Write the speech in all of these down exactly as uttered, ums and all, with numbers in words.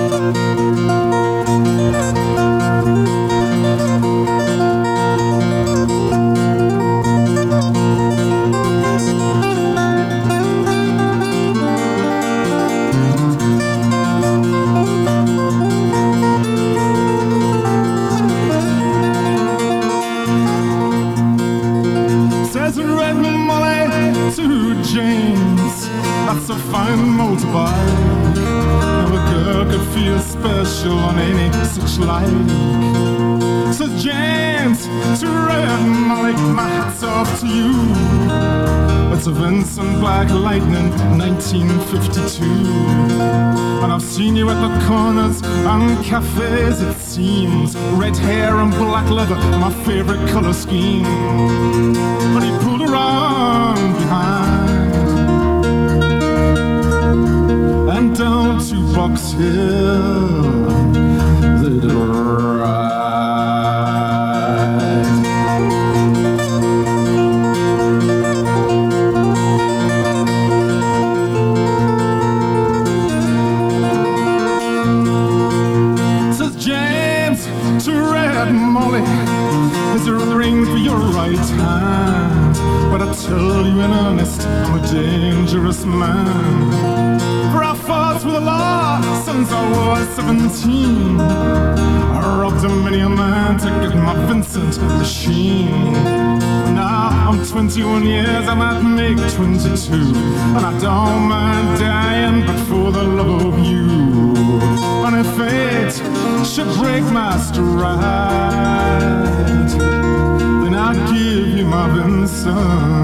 James, that's a fine motorbike. No girl could feel special on any such like. So James, to Red Molly, my hat's off to you. It's a Vincent Black Lightning, nineteen fifty-two. And I've seen you at the corners and cafes, it seems. Red hair and black leather, my favorite color scheme. But he pulled around behind and down to Box Hill they did ride. Says James to Red Molly, there's a ring for your right hand, but I tell you in earnest, I'm a dangerous man. For I fought with the law since I was seventeen. I robbed a many a man to get my Vincent machine. Now I'm twenty-one years, I might make twenty-two, and I don't mind dying, but for the love of you. And if fate should break my stride, then I'd give you my Vincent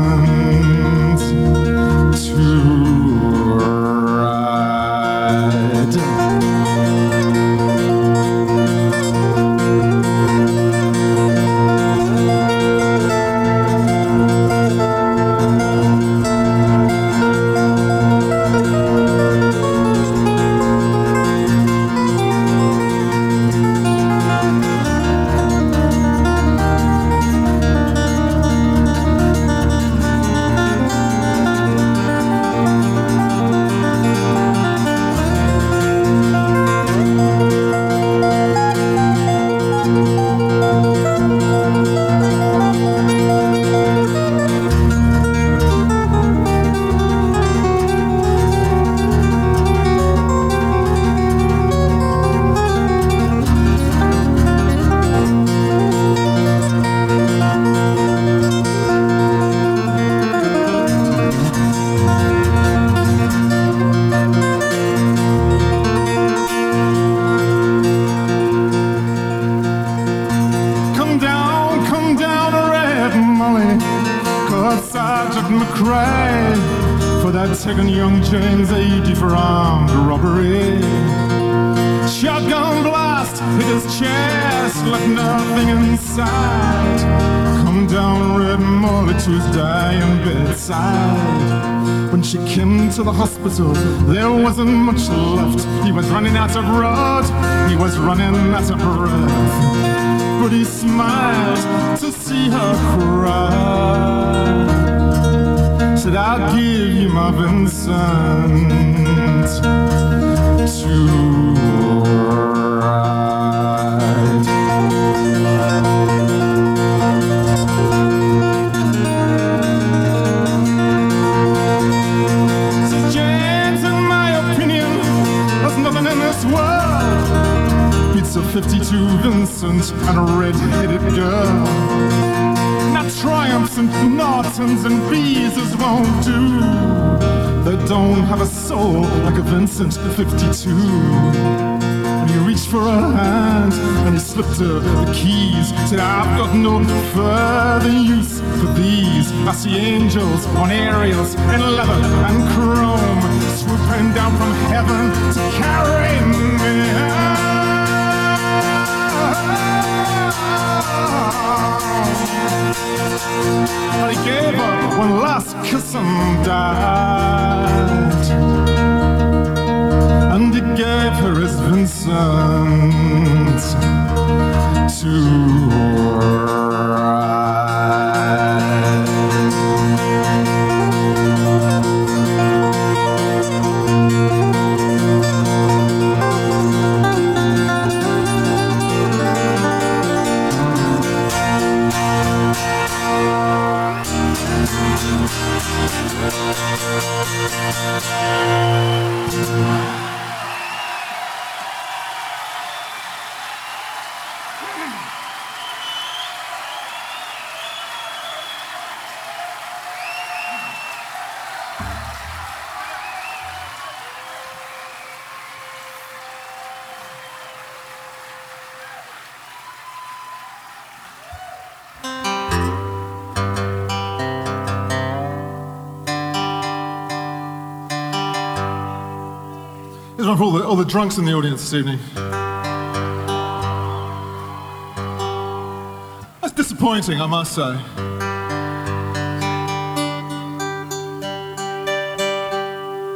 to taking young James eighty for armed robbery. Shotgun blast hit his chest, left nothing inside. Come down Red Molly to his dying bedside. When she came to the hospital, there wasn't much left. He was running out of road, he was running out of breath. But he smiled to see her cry. Said, I'll give you my Vincent to ride. Says James, in my opinion, there's nothing in this world beats a fifty-two Vincent and a red-headed girl. Triumphs and Nortons and Beezes won't do. They don't have a soul like a Vincent fifty-two. And he reached for her hand and he slipped her the keys. Said, I've got no further use for these. I see angels on aerials in leather and chrome, swooping down from heaven to carry me. But he gave her one last kiss and died. And he gave her his Vincent to ride. Here's one for all the, all the drunks in the audience this evening. That's disappointing, I must say.